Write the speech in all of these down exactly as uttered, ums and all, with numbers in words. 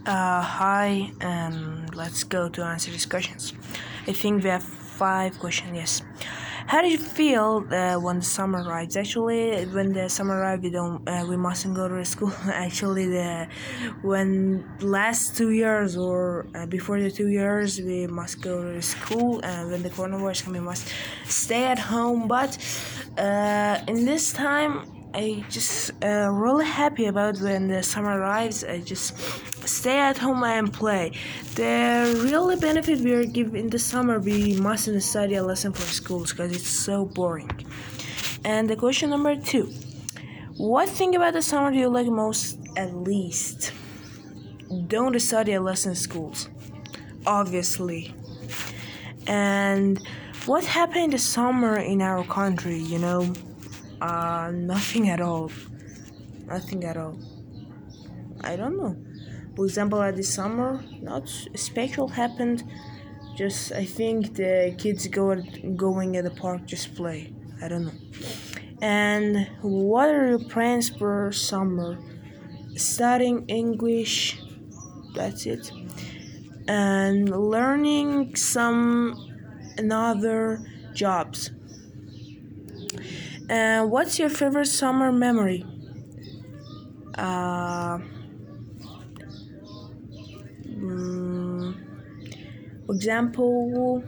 Uh, hi, and let's go to answer these questions. I think we have five questions. Yes. How do you feel uh, when the summer arrives? Actually, when the summer arrives, we don't, uh, we mustn't go to school. Actually, the when last two years or uh, before the two years, we must go to school, and when the coronavirus comes, we must stay at home. But uh, in this time, I just uh, really happy about when the summer arrives. I just stay at home and play. The really benefit we are given in the summer, we mustn't study a lesson for schools because it's so boring. And the question number two: what thing about the summer do you like most? At least, don't study a lesson in schools, obviously. And what happened in the summer in our country? You know, uh, nothing at all. Nothing at all. I don't know. For example, at the summer, not special happened. Just I think the kids go going at the park just play. I don't know. And what are your plans for summer? Studying English. That's it. And learning some another jobs. And what's your favorite summer memory? Uh. Mm, For example,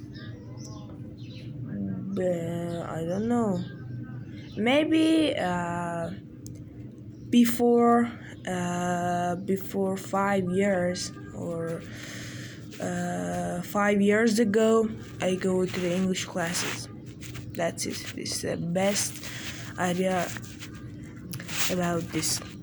uh, I don't know. Maybe uh, before uh, before five years or uh, five years ago, I go to the English classes. That's it. It's the best idea about this.